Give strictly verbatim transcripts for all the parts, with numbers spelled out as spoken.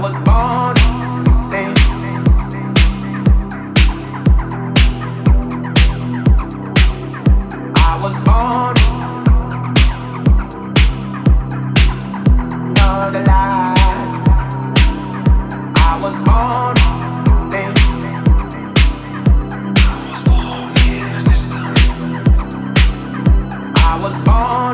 was born then. I was born another life. I was born then. I was born in the system. I was born.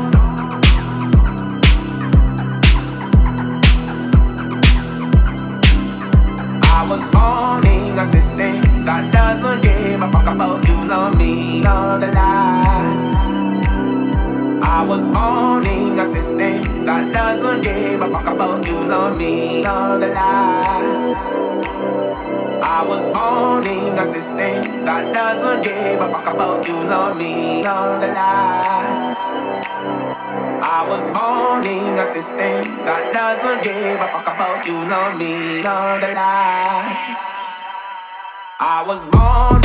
I was born in a system that doesn't give a fuck about you, nor me, nor the lies. I was born in a system that doesn't give a fuck about you, nor me, nor the lies. I was born in a system that doesn't give a fuck about you, nor me, nor the lies. I was born in a system that doesn't give a fuck about you, nor me, nor the lies. I was born.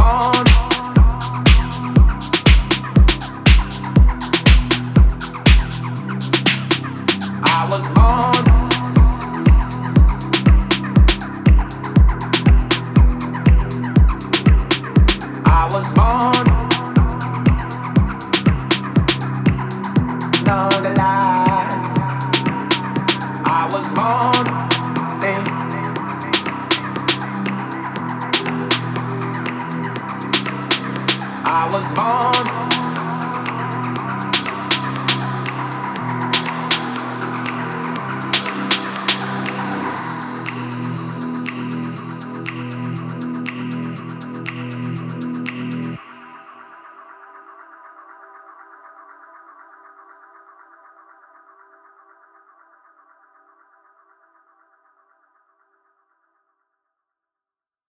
born. I was born. I was born. Not a lie. I was born. Then. I was born.